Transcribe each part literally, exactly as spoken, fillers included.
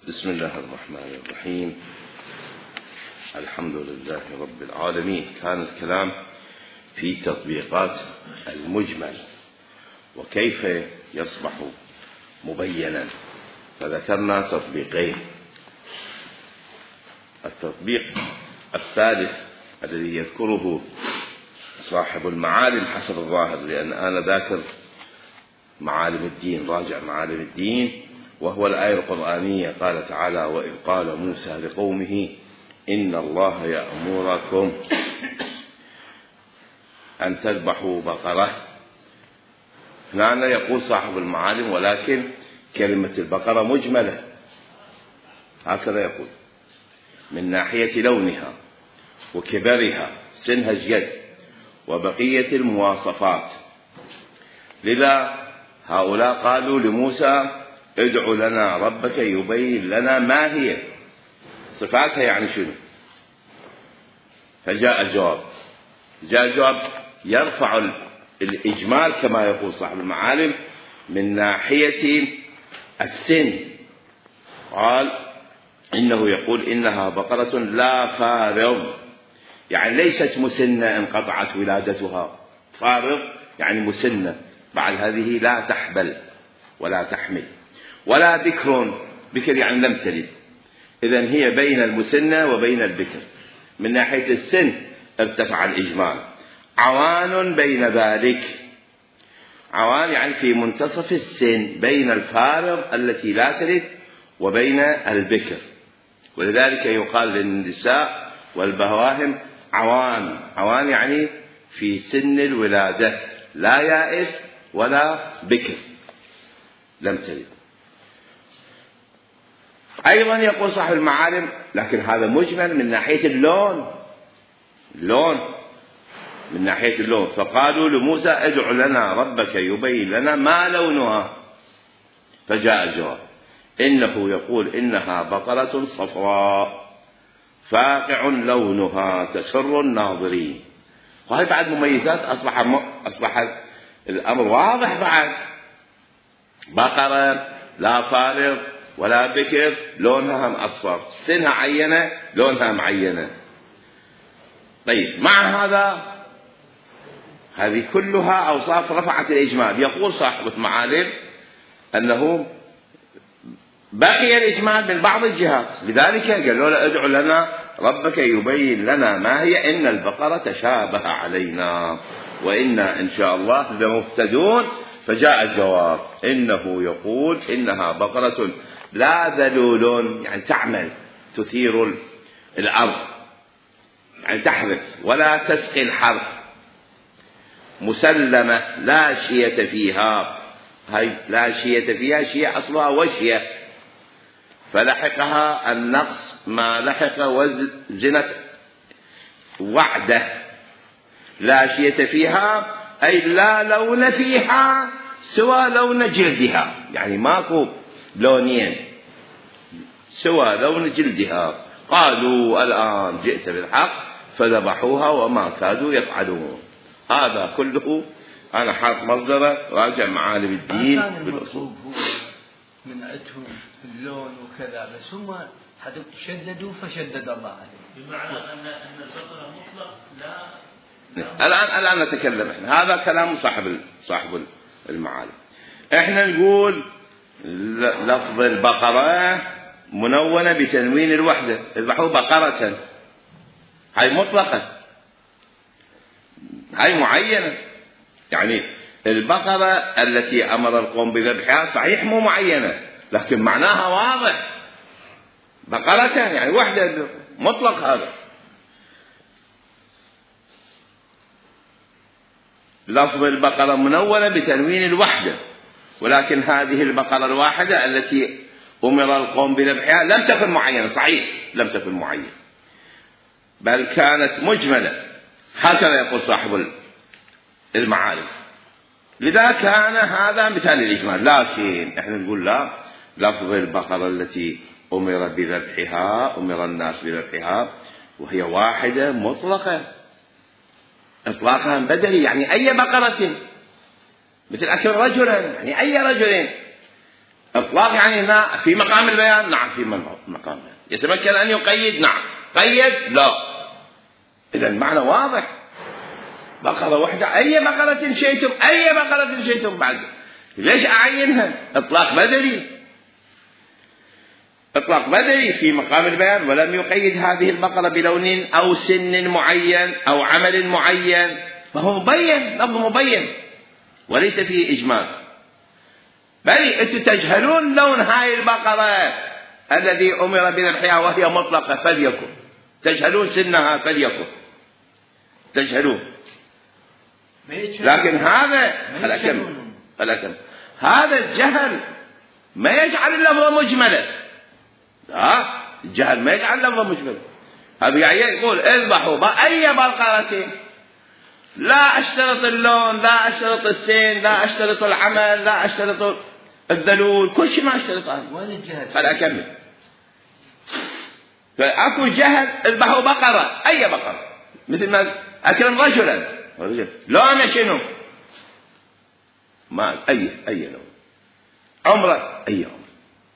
بسم الله الرحمن الرحيم. الحمد لله رب العالمين. كان الكلام في تطبيقات المجمل وكيف يصبح مبينا، فذكرنا تطبيقين. التطبيق الثالث الذي يذكره صاحب المعالم حسب الظاهر، لأن أنا ذاكر معالم الدين، راجع معالم الدين، وهو الآية القرآنية. قال تعالى: وإذ قال موسى لقومه إن الله يأمركم أن تذبحوا بقرة. هنا يقول صاحب المعالم ولكن كلمة البقرة مجملة، هكذا يقول، من ناحية لونها وكبرها، سنها الجد، وبقية المواصفات. لذا هؤلاء قالوا لموسى: ادع لنا ربك يبين لنا ما هي صفاتها، يعني شنو. فجاء الجواب، جاء الجواب يرفع الإجمال كما يقول صاحب المعالم من ناحية السن. قال إنه يقول إنها بقرة لا فارض، يعني ليست مسنة انقطعت ولادتها، فارض يعني مسنة، بعد هذه لا تحبل ولا تحمل، ولا بكر، بكر يعني لم تلد، إذن هي بين المسنة وبين البكر. من ناحية السن ارتفع الإجمال. عوان بين ذلك، عوان يعني في منتصف السن، بين الفارض التي لا تلد وبين البكر، ولذلك يقال للنساء والبهواهم عوان. عوان يعني في سن الولادة، لا يائس ولا بكر لم تلد. أيضا يقول صاحب المعالم لكن هذا مجمل من ناحية اللون، اللون من ناحية اللون. فقالوا لموسى: ادع لنا ربك يبين لنا ما لونها. فجاء الجواب إنه يقول إنها بقرة صفراء فاقع لونها تسر الناظرين. وهي بعد مميزات، أصبح م... أصبح الأمر واضح. بعد بقرة لا فارض ولا بكر، لونها هم أصفر، سنها عينة، لونها معينة. طيب، مع هذا هذه كلها أوصاف رفعت الإجمال. يقول صاحب المعالم أنه بقي الإجمال من بعض الجهات، لذلك قالوا له: ادع لنا ربك يبين لنا ما هي، إن البقرة تشابه علينا وإنا إن شاء الله لمهتدون. فجاء الجواب إنه يقول إنها بقرة لا ذلول، يعني تعمل، تثير الأرض، يعني تحرث، ولا تسقي الحرث، مسلمة لا شية فيها. هاي لا شية فيها، شيء أصلها وشية، فلحقها النقص ما لحق وزنة وعده. لا شية فيها أي لا لون فيها سوى لون جلدها، يعني ماكو لونين سوى لون جلدها. قالوا الآن جئت بالحق فذبحوها وما كادوا يفعلون. هذا كله أنا حاط مصدره، راجع معالم الدين بالأصول. من عندهم اللون وكذا، بس هم حتى شددوا فشدد الله عليه، بمعنى أن أن البقرة مطلق لا. الآن الآن نتكلم إحنا، هذا كلام صاحب صاحب المعالم. إحنا نقول لفظ البقرة منونة بتنوين الوحدة، اذبحوا بقرة، هاي مطلقة، هاي معينة. يعني البقرة التي أمر القوم بذبحها صحيح مو معينة، لكن معناها واضح، بقرة يعني وحدة، مطلق. هذا لفظ البقرة منونة بتنوين الوحدة، ولكن هذه البقرة الواحدة التي أمر القوم بذبحها لم تكن معينة، صحيح لم تكن معينة، بل كانت مجملة، هكذا يقول صاحب المعالم. لذا كان هذا مثال الإجمال. لكن احنا نقول لا، لفظ البقرة التي أمر بذبحها، أمر الناس بذبحها، وهي واحدة مطلقة، إطلاقها بدلي، يعني أي بقرة، مثل أكل رجلا، يعني أي رجل إطلاق يعني هنا في مقام البيان، نعم في مقام البيان. يتمكن أن يقيد، نعم. قيد، لا. إذا المعنى واضح. بقرة واحدة، أي بقرة شئتم، أي بقرة شئتم بعد، ليش أعينها؟ إطلاق بدري، إطلاق بدري في مقام البيان، ولم يقيد هذه البقرة بلون أو سن معين أو عمل معين، فهو مبين، لفظ مبين وليس فيه إجمال. بل أنتم تجهلون لون هاي البقرة الذي أمر بذبحها وهي مطلقة فليكن، تجهلون سنها فليكن، تجهلون. لكن هذا الأكم الأكم هذا الجهل ما يجعل اللفظ مجملا، لا، الجهل ما يجعل اللفظ مجملا. هذا يعني يقول اذبحوا أي بقرة، لا أشترط اللون، لا أشترط السن، لا أشترط العمل، لا أشترط الذلول، كل شيء ما أشترط هذا. وين الجهل؟ خل أكمل. فأكو جهل، اذبحوا بقرة، أي بقرة، مثل ما أكرم رجلا، لونه شنو؟ ما أي أي لون، عمره أي عمر،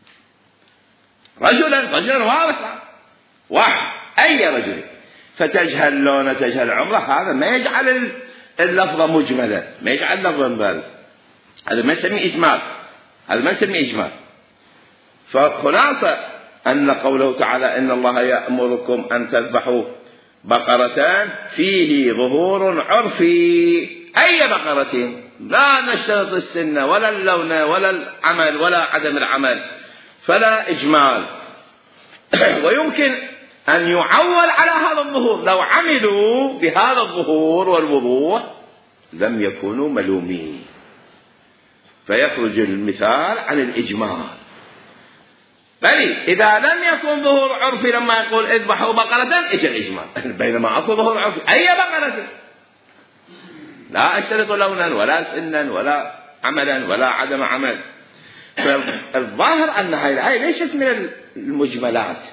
رجلا رجلا واضح واحد، أي رجل. فتجهل لونه، تجهل عمره، هذا ما يجعل اللفظ مجملا، ما يجعل اللفظ بارز، هذا ما يسميه إجمال، هذا ما يسميه إجمال. فخلاصة أن قوله تعالى إن الله يأمركم أن تذبحوا بقرتان فيه ظهور عرفي، أي بقرة، لا نشترط السن ولا اللون ولا العمل ولا عدم العمل، فلا إجمال. ويمكن أن يعول على هذا الظهور، لو عملوا بهذا الظهور والوضوح لم يكونوا ملومين، فيخرج المثال عن الإجمال. بل إذا لم يكن ظهور عرفي لما يقول اذبحوا بقرة ايش الإجمال؟ بينما أكو ظهور عرفي، أي بقرة، لا أشترط لونا ولا سنا ولا عملا ولا عدم عمل. فالظاهر أن هذه الآية ليست من المجملات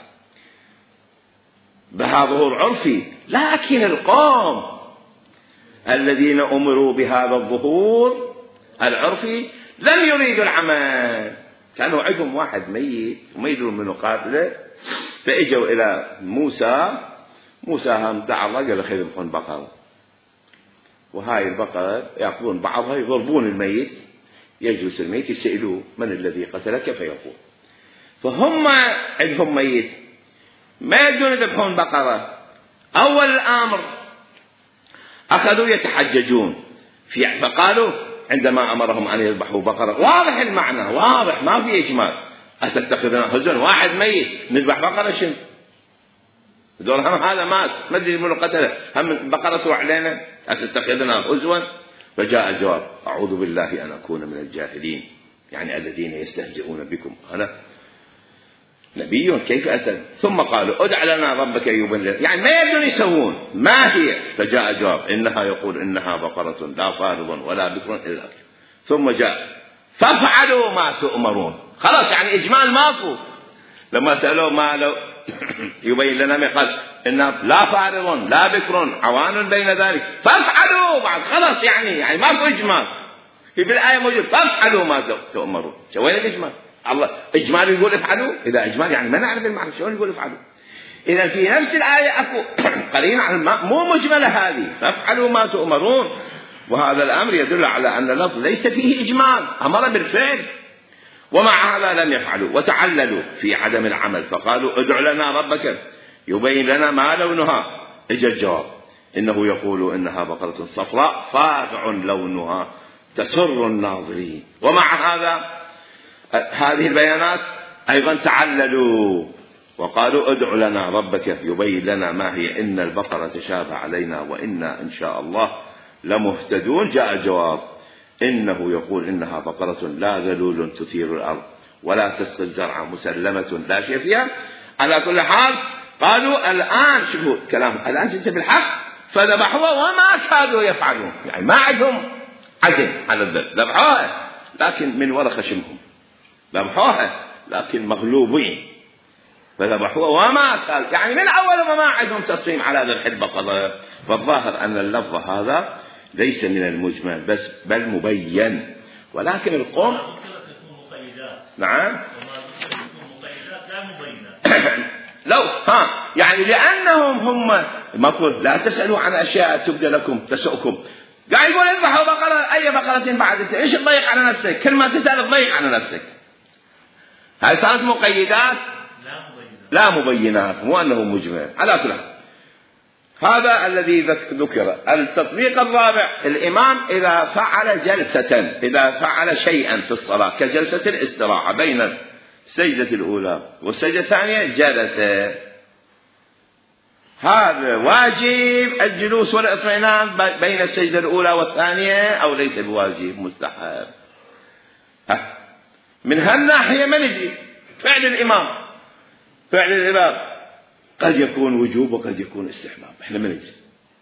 بها ظهور عرفي، لكن القوم الذين أمروا بهذا الظهور العرفي لم يريدوا العمل، كانوا عندهم واحد ميت وما يدرون منه قاتله، فإجوا إلى موسى، موسى هم دعا الله قال خير يذبحون بقرة، وهاي البقرة يأخذون بعضها يضربون الميت، يجلس الميت يسألوه من الذي قتلك فيقول، فهم عندهم ميت ما يقدرون يذبحون بقرة. أول الأمر أخذوا يتحججون في، فقالوا عندما أمرهم أن يذبحوا بقرة، واضح المعنى، واضح ما في إجمال، أتتخذنا هزوا، واحد ميت نذبح بقرة شنو؟ دول هم هذا مات ما أدري من قتله، هم بقرة تروح علينا، أتتخذنا هزوا؟ فجاء الجواب أعوذ بالله أن أكون من الجاهلين، يعني الذين يستهزئون بكم، أنا نبي كيف أسأل؟ ثم قالوا ادع لنا ربك يبين لنا، يعني ما يقدرون يسوون، ما هي؟ فجاء الجواب إنها يقول إنها بقرة لا فارض ولا بكر إلا. ثم جاء فافعلوا ما تؤمرون، خلاص يعني إجمال ماكو. لما سألوا ما لو يبين لنا ما قال إنها لا فارض لا بكر عوان بين ذلك، فافعلوا بعد، خلاص يعني يعني ماكو إجمال. في الآية موجود فافعلوا ما تؤمرون، شو وين الإجمال؟ الله إجمال يقول افعلوا، إذا إجمال يعني ما نعرف المعنى، شلون يقول افعلوا؟ إذا في نفس الآية أكو قرينة عن مو مجملة هذه، فافعلوا ما تؤمرون، وهذا الأمر يدل على أن اللفظ ليس فيه إجمال، أمر بالفعل، ومع هذا لم يفعلوا وتعللوا في عدم العمل، فقالوا ادع لنا ربك يبين لنا ما لونها. اجى الجواب إنه يقول إنها بقرة صفراء فاقع لونها تسر الناظرين. ومع هذا هذه البيانات أيضا تعللوا وقالوا ادع لنا ربك يبين لنا ما هي، إن البقرة تشابه علينا وإنا إن شاء الله لمهتدون. جاء الجواب إنه يقول إنها بقرة لا ذلول تثير الأرض ولا تسقي الزرع مسلمة لا شيء فيها. على كل حال قالوا الآن شوفوا كلام، الآن جئت بالحق فذبحوها وما كادوا يفعلون، يعني ما عندهم عزم على الذبح، ذبحوها لكن من وراء خشمهم، ذبحوها لكن مغلوبين فذبحوها وما كان، يعني من أول ما عندهم تصميم على ذبح البقرة. فالظاهر أن اللفظ هذا ليس من المجمل بس بل مبين، ولكن القوم نعم. لا مبينات. لو ها يعني لأنهم هم ما يقول لا تسألوا عن أشياء تبدى لكم تسؤكم. قاعد يقول اذبحوا بقرة أي بقرة بعد إيش تضيق على نفسك؟ كل ما تسأل تضيق على نفسك. هاي صارت مقيدات لا مبينات، مو أنه مجمل. على كل حال هذا الذي ذكر. التطبيق الرابع الإمام إذا فعل جلسة إذا فعل شيئا في الصلاة كجلسة الاستراحة بين السجدة الأولى والسجدة الثانية جلس، هذا واجب الجلوس والاطمئنان بين السجدة الأولى والثانية أو ليس بواجب مستحب. من هالناحية ما ندري فعل الإمام فعل الإمام قد يكون وجوب وقد يكون استحباب، احنا ما ندري،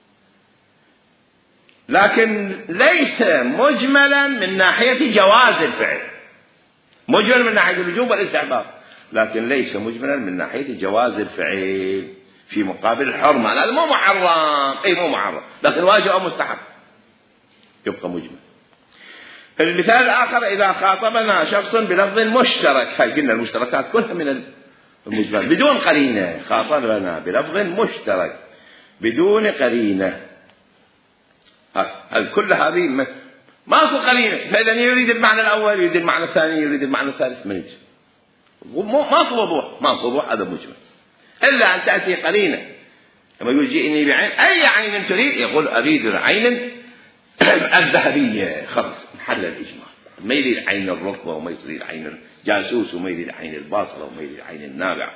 لكن ليس مجملا من ناحية جواز الفعل، مجمل من ناحية الوجوب والاستحباب، لكن ليس مجملا من ناحية جواز الفعل في مقابل الحرمة. هذا مو محرم، اي مو محرم، لكن واجب او مستحب يبقى مجمل. المثال الآخر إذا خاطبنا شخص بلفظ مشترك، هاي قلنا المشتركات كلها من المجمل بدون قرينة، خاطبنا بلفظ مشترك بدون قرينة، كل هذه ماكو قرينة، فإذا يريد المعنى الأول يريد المعنى الثاني يريد المعنى الثالث ما يجي، ماكو وضوح ماكو وضوح، هذا مجمل إلا أن تأتي قرينة. لما يقول جئني بعين أي عين تريد يقول أريد العين الذهبية، خلص محل الإجمال، ما يريد عين الركبة وما يريد عين الجاسوس وما يريد عين الباصرة وما يريد عين النابع.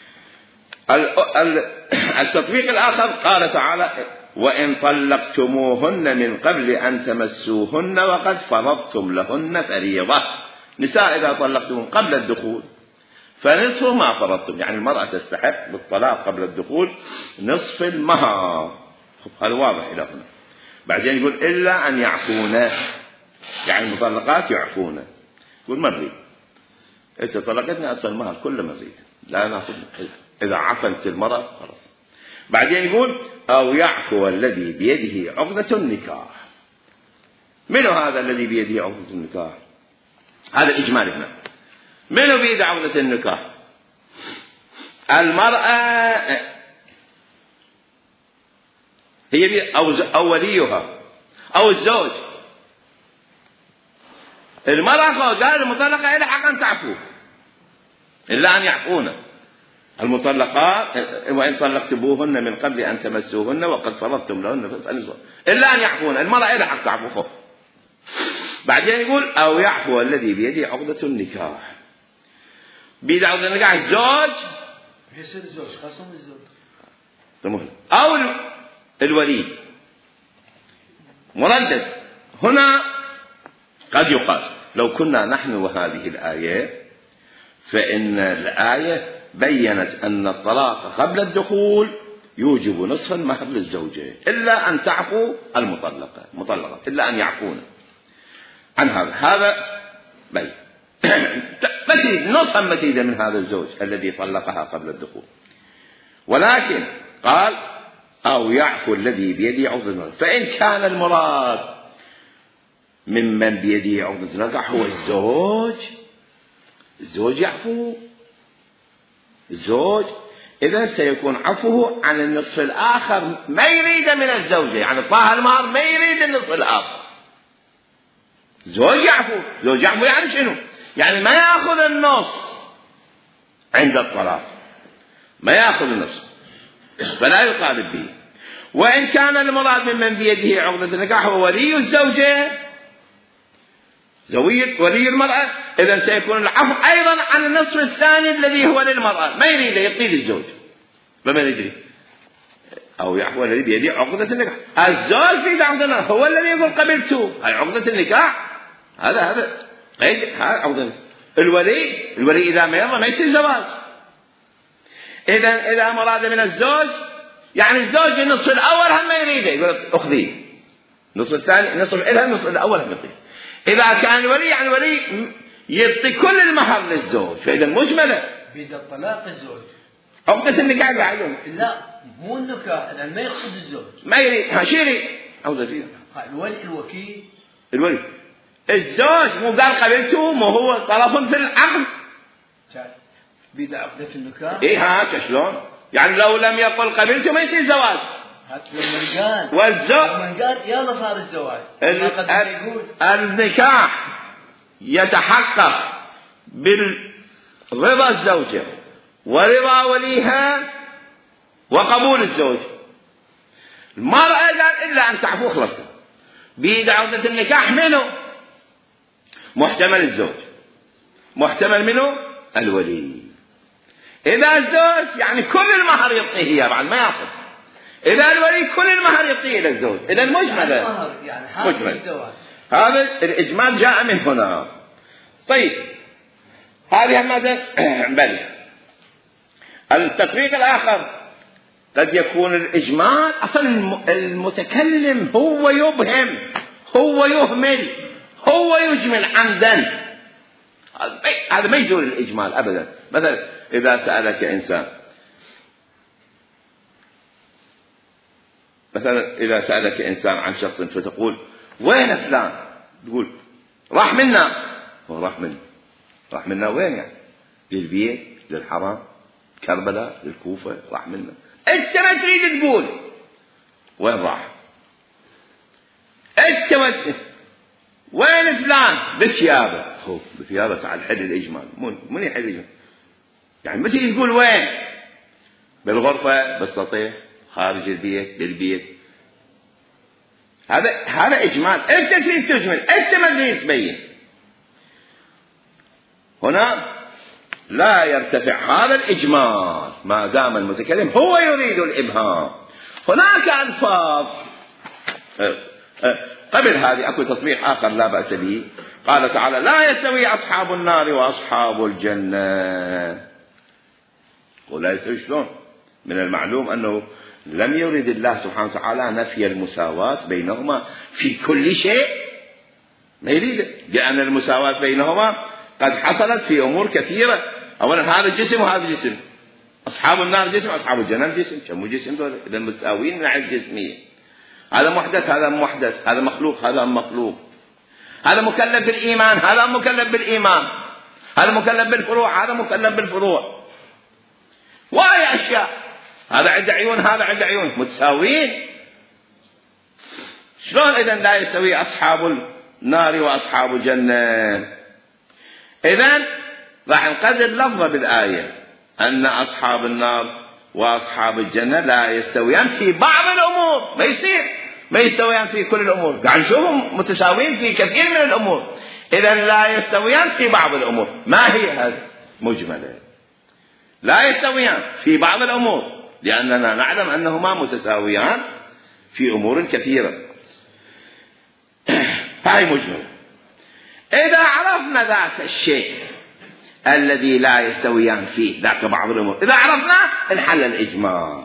التطبيق الآخر قال تعالى وإن طلقتموهن من قبل أن تمسوهن وقد فرضتم لهن فريضة. نساء إذا طلقتم قبل الدخول فنصف ما فرضتم، يعني المرأة تستحق بالطلاق قبل الدخول نصف المهر، هذا واضح إلى هنا. بعدين يقول إلا أن يعفون، يعني المطلقات يعفون، يقول ما نريد إذا طلقتني أصل المهر كله ما نريد، لا نأخذ إذا عفلت المرأة خلاص. بعدين يقول أو يعفو الذي بيده عقدة النكاح. من هذا الذي بيده عقدة النكاح؟ هذا إجمال هنا. من بيده عقدة النكاح؟ المرأة هي أو أو وليها أو الزوج. المرأة قال المطلقة إلى حق أن تعفو إلا أن يعفون. المطلقات وإن طلقتموهن من قبل أن تمسوهن وقد فرضتم لهن إلا أن يعفون، المرأة إلى حق تعفو خوف. بعدين يقول أو يعفو الذي بيده عقدة النكاح. بيده عقدة النكاح الزوج يصير الزوج خاصم الزوج تمام أو الولي مردد. هنا قد يقال لو كنا نحن وهذه الآية فإن الآية بيّنت أن الطلاق قبل الدخول يوجب نصف المهر للزوجة إلا أن تعفو المطلقة مطلقة إلا أن يعفون عن هذا. هذا بين مزيد نصفا مزيدا من هذا الزوج الذي طلقها قبل الدخول. ولكن قال أو يعفو الذي بيده عقدة النكاح، فإن كان المراد ممن بيده عقدة النكاح هو الزوج، الزوج يعفو الزوج، إذا سيكون عفوه عن النصف الآخر ما يريد من الزوجة، يعني طاها المهر ما يريد النصف الآخر. زوج يعفو زوج يعفو يعني شنو؟ يعني ما يأخذ النص عند الطلاق، ما يأخذ النص فلا يطالب به. وإن كان المراد ممن بيده عقدة النكاح هو ولي الزوجة زوية ولي المرأة، إذا سيكون العفو أيضا عن النصف الثاني الذي هو للمرأة، ما يريد يطيل الزوج فما يدري. أو يعفو الذي بيده عقدة النكاح، الزوج في عقدة النكاح هو الذي يقول قبلته، هاي عقدة النكاح، هذا هذا قيد هذا عقدة. الولي الولي إذا ما يرضى ما يصير زواج. إذا إذا مراد من الزوج يعني الزوج النصف الأول هم ما يريده يقول أخذيه، النصف الثاني النصف إلها النصف الأول هم يطيل. إذا كان الولي يعني ولي يعطي كل المهر للزوج، فإذا مجملة بيد الطلاق الزوج عقدة النكاح قاعدون. لا مو النكاح، لأن ما يقصد الزوج ما يريد ها شو يريد عقدة فيه الولي الوكيل الولي. الزوج مو قال قبلته، مو هو طرف في العقد بيد عقدة النكاح. إيه هاك شلون؟ يعني لو لم يقل قبلت ما يصير زواج. لما قال والزوج لما قال يلا صار الزواج. النكاح يتحقق بالرضا الزوجة ورضا وليها وقبول الزوج. المرأة قال إلا أن تعفو خلصت. بيد عقدة النكاح منه محتمل الزوج، محتمل منه الولي. إذا الزوج يعني كل المهر يعطيه إياه بعد ما يأخذ، إذا الولي كل المهر يعطيه إلى الزوج. إذا مجمل يعني مجمل. هذا الإجمال جاء من هنا. طيب هذه المادة. بل التطبيق الآخر قد يكون الإجمال أصلا المتكلم هو يبهم، هو يهمل، هو يجمل عمدا. هذا ما يزول الإجمال أبدا. مثلا إذا سألك إنسان، مثلا إذا سألك إنسان عن شخص فتقول وين فلان؟ تقول راح منا. هو راح منا، راح منا وين يعني؟ للبيت، للحرم، كربلاء، للكوفة، راح منا. أنت ما تريد تقول وين راح. أنت ما وين فلان؟ بثيابه. هو بثيابه. تعال حل الإجمال. من من يحل الإجمال؟ يعني ما تيجي تقول وين؟ بالغرفة، بالسطح، خارج البيت، للبيت. هذا هذا إجمال. أنت تريد تجمل، أنت ما تريد تبين. هنا لا يرتفع هذا الإجمال ما دام المتكلم هو يريد الإبهام. هناك ألفاظ قبل هذه أكو تطبيق آخر لا بأس به. قال تعالى لا يستوي أصحاب النار وأصحاب الجنة. ولا يستوي شلون؟ من المعلوم أنه لم يرد الله سبحانه وتعالى نفي المساواة بينهما في كل شيء، ما يريد، لأن المساواة بينهما قد حصلت في أمور كثيرة. أولا هذا جسم وهذا جسم، أصحاب النار جسم، أصحاب الجنة جسم. كم جسم دول؟ إذا متساويين من عند جسمية. هذا محدث هذا محدث، هذا مخلوق هذا مخلوق، هذا مكلف بالإيمان هذا مكلف بالإيمان، هذا مكلف بالفروع هذا مكلف بالفروع. وأي أشياء، هذا عنده عيون هذا عنده عيون، متساويين. شلون إذا لا يستوي أصحاب النار وأصحاب الجنة؟ إذن راح نقدر لفظة بالآية أن أصحاب النار وأصحاب الجنة لا يستويان في بعض الأمور. ما يصير ما يستويان في كل الأمور. قاعد نشوفهم متساويين في كثير من الأمور. إذن لا يستويان في بعض الأمور. ما هي هذه؟ مجملة. لا يستويان في بعض الأمور لأننا نعلم أنهما متساويان في أمور كثيرة. هاي مجملة. إذا عرفنا ذاك الشيء الذي لا يستويان فيه ذاك بعض الأمور، إذا عرفنا انحل الإجمال.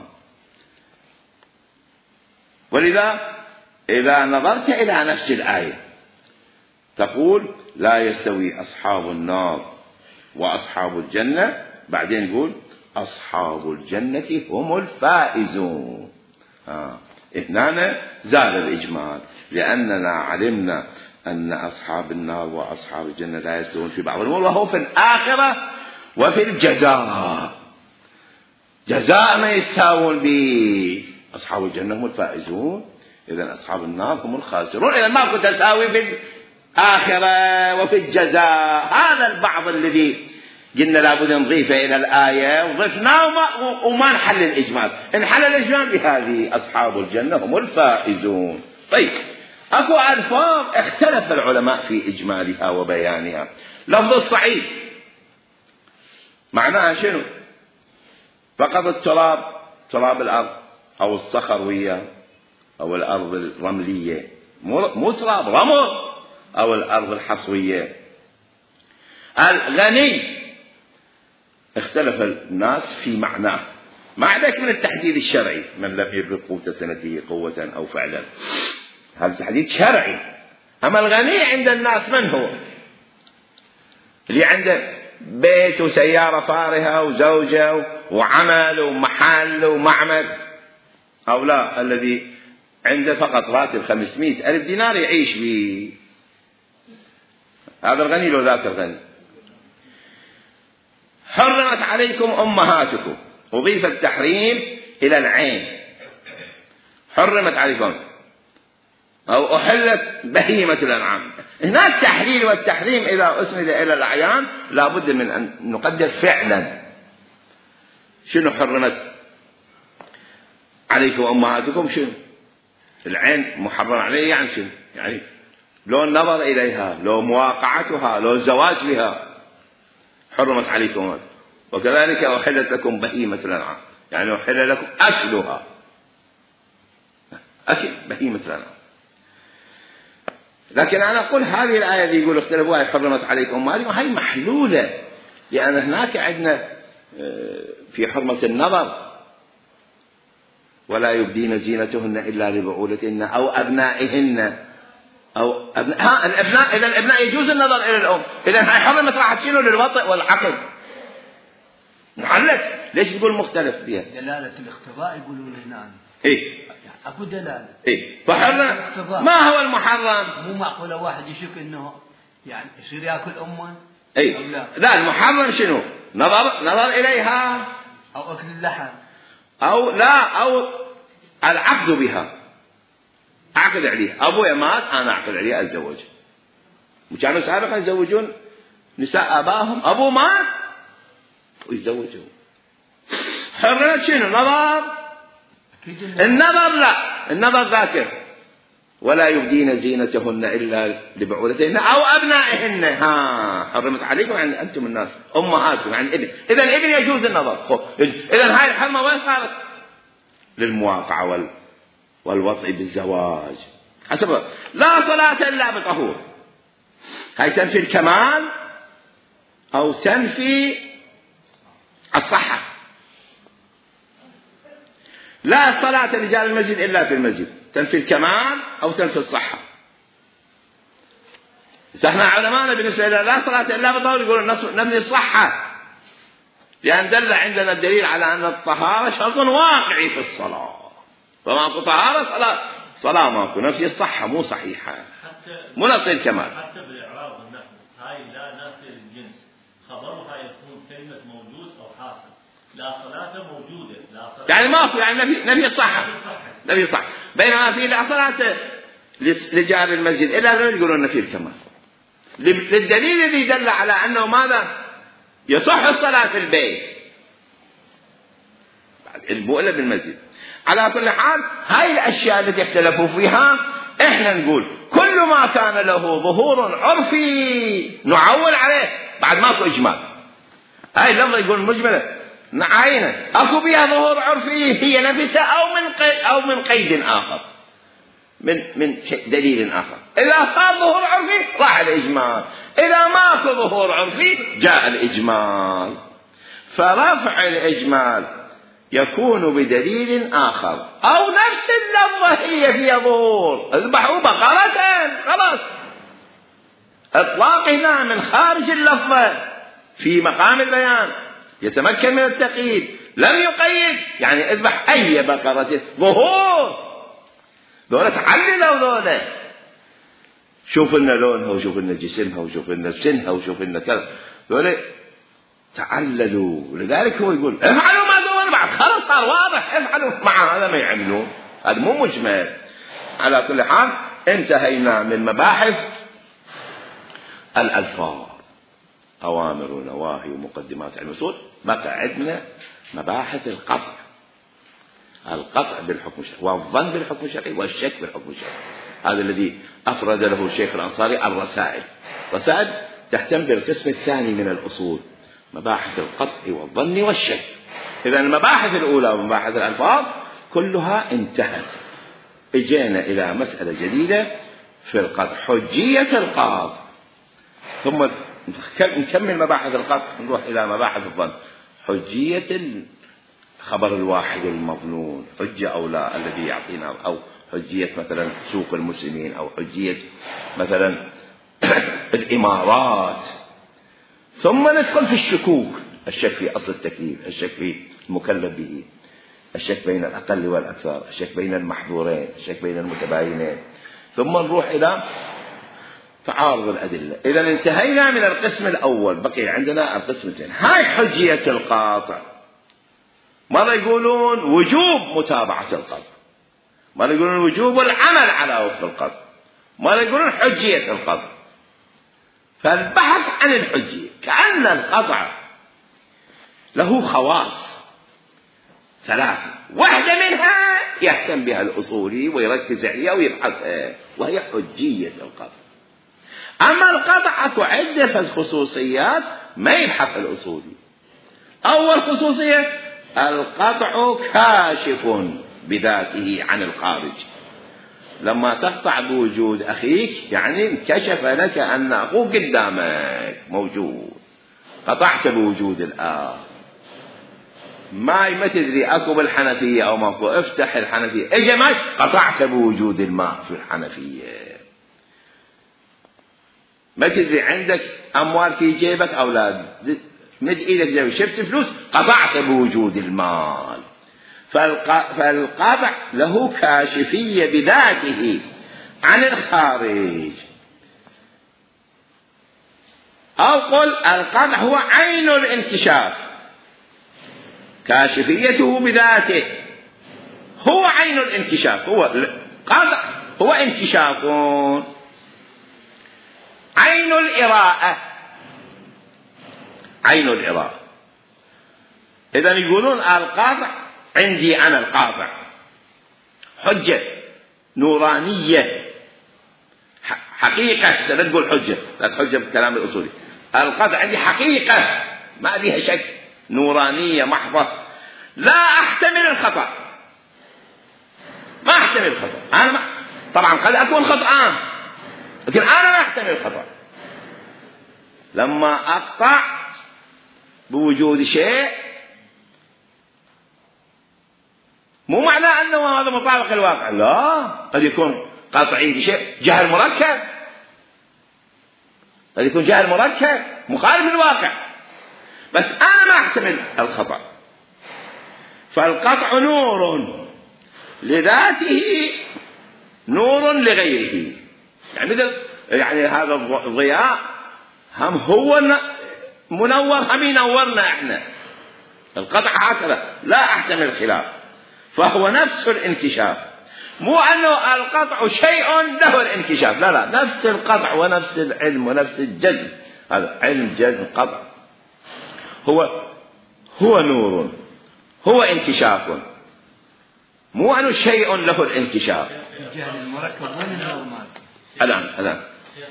ولذا إذا نظرت إلى نفس الآية تقول لا يستوي أصحاب النار وأصحاب الجنة، بعدين نقول أصحاب الجنة هم الفائزون. آه. هنا زال الإجمال لأننا علمنا أن أصحاب النار وأصحاب الجنة لا يستوون في بعض الأمور، وهو في الآخرة وفي الجزاء. جزاء ما يستوون به. أصحاب الجنة هم الفائزون، إذن أصحاب النار هم الخاسرون. إذن ما كنت تساوي في الآخرة وفي الجزاء. هذا البعض الذي قلنا لابد نضيفه إلى الآية وضفناه وما, وما نحل الإجمال. انحل الإجمال بهذه أصحاب الجنة هم الفائزون. طيب أكو ألفاظ اختلف العلماء في إجمالها وبيانها. لفظ الصعيد معناها شنو؟ فقط التراب، تراب الأرض أو الصخروية أو الأرض الرملية، مو تراب، رمل، أو الأرض الحصوية. الغني اختلف الناس في معناه. ما عليك من التحديد الشرعي، من لم يبلغ قوة سنته قوة أو فعلا، هذا تحديد شرعي. أما الغني عند الناس من هو؟ اللي عنده بيت وسيارة فارهة وزوجة وعمل ومحل ومعمل، أو لا الذي عنده فقط راتب خمسمائة ألف دينار يعيش به، هذا الغني لو ذاك الغني. حرمت عليكم أمهاتكم، أضيف التحريم إلى العين، حرمت عليكم أو أحلت بهيمة الأنعام. هنا التحليل والتحريم إذا أسند إلى الأعيان لابد من أن نقدر فعلا شنو حرمت عليكم أمهاتكم، شنو العين محرم عليه، يعني شنو يعني لو النظر إليها، لو مواقعتها، لو الزواج بها حرمت عليكم. وكذلك أحلت لكم بهيمة الأنعام، يعني أحل لكم أكلها، أكل بهيمة الأنعام. لكن أنا أقول هذه الآية اللي يقول اختلفوا حرمت عليكم أمهاتكم هاي محلولة، لأن هناك عندنا في حرمة النظر ولا يبدين زينتهن إلا لبعولتهن أو أبنائهن أو أبناء. ها الأبناء، إذا الأبناء يجوز النظر إلى الأم، إذا هاي حرمت راح تشيله للوطئ والعقل محلت. ليش تقول مختلف فيها؟ دلالة الاختباء يقولون هنا. إيه أكو دلالة. إيه فحرم. ما هو المحرم؟ مو معقولة واحد يشك إنه يعني يصير يأكل أمه. إيه لا. لا المحرم شنو؟ نظر نظر إليها أو أكل اللحم أو لا أو العقد بها، أعقد عليه. أبويا مات أنا أعقد عليه أتزوج، وكانوا سابقا يزوجون نساء آبائهم، أبو مات ويتزوجون. حرمت شنو؟ نظر. النظر لا، النظر ذاكر ولا يبدين زينتهن إلا لبعولتهن أو أبنائهن. ها حرمت عليكم يعني أنتم الناس أمهاتكم يعني ابن. إذا الابن يجوز النظر. إذا هاي الحرمة وين صارت؟ للمواقعة وال والوطء بالزواج. حسب لا صلاة إلا بطهور، هاي تنفي الكمال أو تنفي الصحة. لا صلاة رجال المسجد إلا في المسجد، تنفي الكمال أو تنفي الصحة. احنا علماءنا بالنسبة إلى لا صلاة إلا بطهور يقولون نفي الصحة، لأن دل عندنا الدليل على أن الطهارة شرط واقعي في الصلاة، فما أكو طهارة صلاة صلاة ما أكو. نفي الصحة مو صحيحة، مو نفي الكمال. حتى بالإعراب النحو هاي لا نافي الجنس، خبرها يكون كلمة موجود أو حاصل. لا صلاة موجودة، لا صلاة يعني ما أكو، يعني نفي نفي الصحة، نفي الصحة. بينما في لا صلاة لجار المسجد إلا يقولون نفي الكمال، للدليل الذي دل على أنه ماذا يصح الصلاة في البيت البؤلة بالمسجد. على كل حال هاي الأشياء التي اختلفوا فيها إحنا نقول كل ما كان له ظهور عرفي نعول عليه بعد ماكو إجمال. هاي اللفظة يقول مجملة نعاينة أكو بها ظهور عرفي هي نفسها أو من قيد أو من قيد آخر، من من دليل آخر. إذا صار ظهور عرفي راح الإجمال، إذا ماكو ظهور عرفي جاء الإجمال. فرفع الإجمال يكون بدليل آخر أو نفس اللفظة هي فيها ظهور. اذبحوا بقرة خلاص، إطلاق هنا من خارج اللفظة في مقام البيان يتمكن من التقييد. لم يقيد يعني اذبح أي بقرة، ظهور. دولة تعللوا دولة، شوف لنا لونها وشوف لنا جسمها وشوف لنا سنها وشوف لنا كذا، دولة تعللوا. لذلك هو يقول افعلوا ما دون بعد، خلاص صار واضح افعلوا، مع هذا ما يعملون، هذا مو مجمل. على كل حال انتهينا من مباحث الألفاظ، أوامر ونواهي ومقدمات علم الأصول. بقى عندنا مباحث القطع، القطع بالحكم الشرعي والظن بالحكم الشرعي والشك بالحكم الشرعي. هذا الذي أفرد له الشيخ الأنصاري الرسائل. رسائل تهتم بالقسم الثاني من الأصول، مباحث القطع والظن والشك. إذا المباحث الأولى ومباحث الألفاظ كلها انتهت. اجينا إلى مسألة جديدة في القطع، حجية القاضي. ثم نكمل مباحث القطع نروح إلى مباحث الظن، حجية خبر الواحد المظنون، حجة أو لا الذي يعطينا، أو حجية مثلا سوق المسلمين، أو حجية مثلا الإمارات. ثم ندخل في الشكوك، الشك في أصل التكليف، الشك في المكلف به، الشك بين الأقل والأكثر، الشك بين المحظورين، الشك بين المتباينين. ثم نروح إلى تعارض الأدلة. إذا انتهينا من القسم الأول، بقي عندنا القسم الثاني. هاي حجية القاطع. مرة يقولون وجوب متابعة القطع، مرة يقولون وجوب العمل على وفق القطع، مرة يقولون حجية القطع. فالبحث عن الحجية كأن القطع له خواص ثلاثة، واحدة منها يهتم بها الأصولي ويركز عليها ويبحثها، وهي حجية القطع. أما القطع أكو عدة خصوصيات ما يبحث الأصولي. أول خصوصية القطع كاشف بذاته عن الخارج. لما تقطع بوجود أخيك يعني انكشف لك أن أخوك قدامك موجود، قطعت بوجود الآخر. ماء ما تدري أكو بالحنفية أو ماكو، افتح الحنفية اجى ماء، قطعت بوجود الماء في الحنفية. ما تدري عندك أموال في جيبك أو لا، مد إيدك جيبك شفت فلوس، قطعت بوجود المال. فالقطع له كاشفية بذاته عن الخارج. أو قل القطع هو عين الانكشاف، كاشفيته بذاته هو عين الانكشاف. هو قطع هو انكشاف. عين الإراءة، عين الإراءة. إذن يقولون القاطع عندي أنا القاطع حجة نورانية حقيقة. لا تقول حجة، لا تحجة بالكلام الأصولي. القاطع عندي حقيقة ما فيها شك، نورانية محضة، لا أحتمل الخطأ، ما أحتمل الخطأ. أنا ما... طبعا قد أكون خطأان لكن أنا ما أحتمل الخطأ. لما أقطع بوجود شيء مو معنى أنه هذا مطابق الواقع، لا، قد يكون قطعي بشيء جهل مركب، قد يكون جهل مركب مخالف للواقع، بس أنا ما أحتمل الخطأ. فالقطع نور لذاته، نور لغيره. يعني مثل يعني هذا الضياء هم هو منور، هم ينورنا احنا. القطع هكذا لا أحتمل الخلاف، فهو نفس الانكشاف. مو أنه القطع شيء له الانكشاف، لا لا، نفس القطع ونفس العلم ونفس الجزم. هذا علم جزم قطع، هو هو نور، هو انكشاف، مو أنه شيء له الانكشاف. الجهل المركب وين النورمال؟ الآن الآن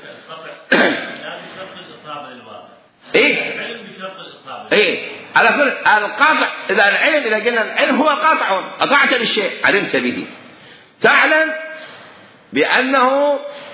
إيه؟ إيه؟ على كل القطع، إذا العلم، إذا قلنا العلم هو قطع، قطعت بالشيء علمت به، تعلم بأنه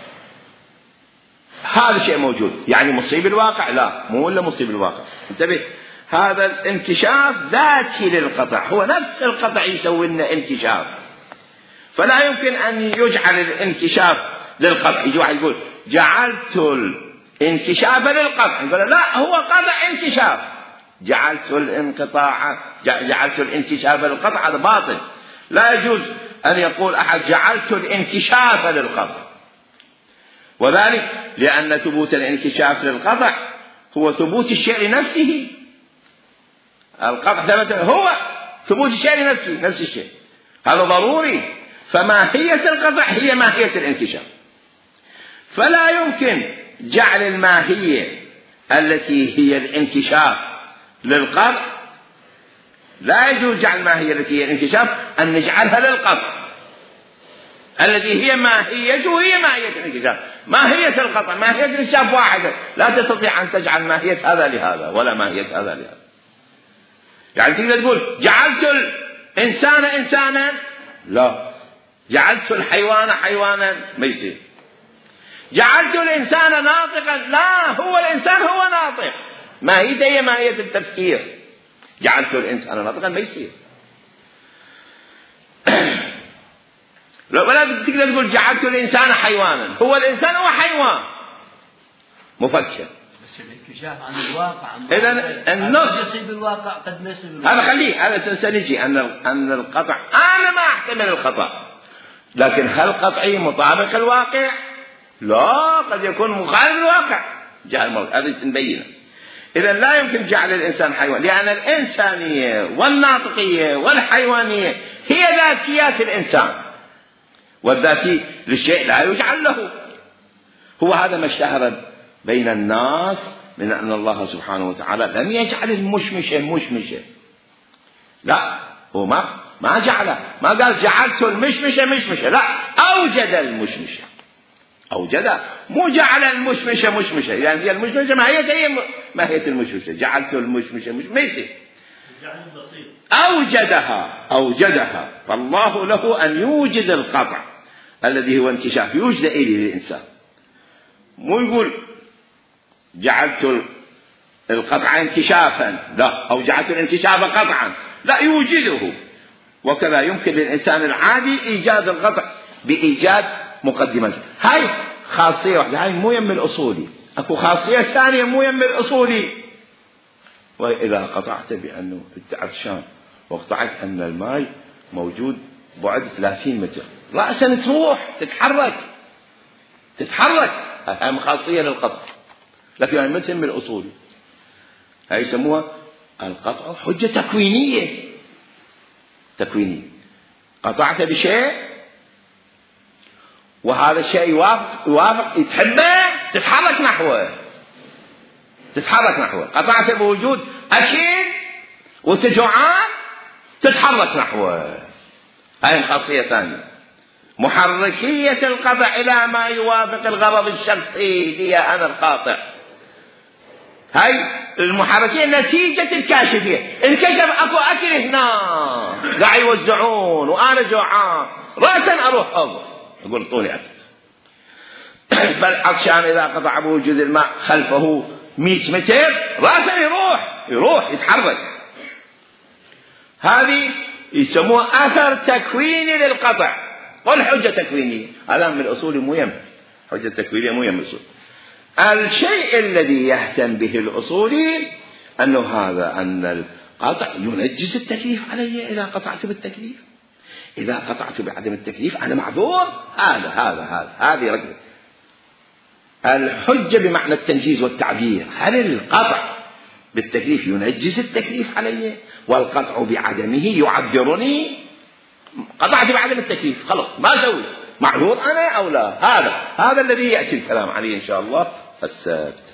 هذا الشيء موجود. يعني مصيب الواقع؟ لا، مو إلا مصيب الواقع. انتبه، هذا الانكشاف ذاتي للقطع، هو نفس القطع يسوي لنا انكشاف. فلا يمكن أن يجعل الانكشاف للقطع. يجي واحد يقول جعلت الانكشاف للقطع، يقول لا، هو قطع انكشاف. جعلت الانقطاع، جعلت الانكشاف للقطع، هذا باطل. لا يجوز أن يقول أحد جعلت الانكشاف للقطع، وذلك لأن ثبوت الانكشاف للقطع هو ثبوت الشيء لنفسه. القطع ثبت هو ثبوت الشيء لنفسه، نفس الشيء، هذا ضروري. فماهية القطع هي ماهية الانكشاف، فلا يمكن جعل الماهية التي هي الانكشاف للقطع، لا يجوز جعل الماهية التي هي الانكشاف أن نجعلها للقطع الذي هي ماهيته هي ماهية الانكشاف. ماهية القطع ماهية الانكشاف واحدة، لا تستطيع أن تجعل ماهية هذا لهذا ولا ماهية هذا لهذا. يعني تقدر تقول جعلت الإنسان إنسانا، لا. جعلت الحيوان حيوانا، ما يصير. جعلت الإنسان ناطقا، لا، هو الإنسان هو ناطق، ماهيته هي ماهية التفكير. جعلت الإنسان ناطقا، ما يصير. ولا تقدر تقول جعلت الإنسان حيوانا، هو الإنسان هو حيوان مفكر. بس الانكشاف عن الواقع، إذا النص يصيب الواقع قد ما يصيب الواقع. هذا خليه، هذا سنجي أن أن القطع أنا ما أحتمل الخطأ، لكن هل قطعي مطابق الواقع؟ لا، قد يكون مخالف للواقع. جعل هذا نبينه. إذا لا يمكن جعل الإنسان حيوان، لأن الإنسانية والناطقية والحيوانية هي ذاتيات الإنسان، والذاتي للشيء لا يجعل له. هو هذا ما اشتهر بين الناس من أن الله سبحانه وتعالى لم يجعل المشمشة مشمشة، لا، هو ما ما جعله، ما قال جعلت المشمشة مشمشة، لا، أوجد المشمشة، أوجد، مو جعل المشمشة مشمشة، يعني هي المشمشة ما هي زي ما هي المشمشة، جعلت المشمشة مشمشة، أوجدها أوجدها. فالله له أن يوجد القطع الذي هو انكشاف، يوجد إليه للإنسان، مو يقول جعلت القطع انكشافا، لا، أو جعلت الانكشاف قطعا، لا، يوجده. وكذا يمكن للإنسان العادي إيجاد القطع بإيجاد مقدمات. هاي خاصية واحدة، هاي مو يم الأصولي. أكو خاصية ثانية مو يم الأصولي. وإذا قطعت بأنه أنت عطشان وقطعت أن الماء موجود بعد ثلاثين متر، رأسا تروح تتحرك تتحرك هاي خاصية للقطع، لكن هاي ما تهم الأصولي. هاي يسموها القطع حجة تكوينية. تكوينية، قطعت بشيء وهذا الشيء يوافق يوافق تحبه تتحرك نحوه تتحرك نحوه. قطعت بوجود أكل وتجوعان تتحرك نحوه. هاي خاصية ثانية، محركية القطع إلى ما يوافق الغرض الشخصي لي أنا القاطع. هاي المحركية نتيجة الكاشفية. انكشف أكو أكل هنا قاعد يوزعون وأنا جوعان، رأسا أروح أضر أقول طولي أكل. بل عطشان إذا قطع بوجود الماء خلفه مئة متر، رأسا يروح يروح يتحرك. هذه يسموها أثر تكويني للقطع، والحجة تكوينية. هذا من الأصول مهم، حجة تكوينية مهم الأصول. الشيء الذي يهتم به الأصولي أنه هذا أن القطع ينجز التكليف علي. إذا قطعت بالتكليف، إذا قطعت بعدم التكليف أنا معذور. هذا هذا هذا هذه ركبة الحجة بمعنى التنجيز والتعبير. هل القطع بالتكليف ينجز التكليف علي، والقطع بعدمه يعذرني؟ قطعت بعدم التكليف خلاص ما أسوي، معذور أنا أو لا؟ هذا هذا الذي يأتي الكلام عليه إن شاء الله السبت.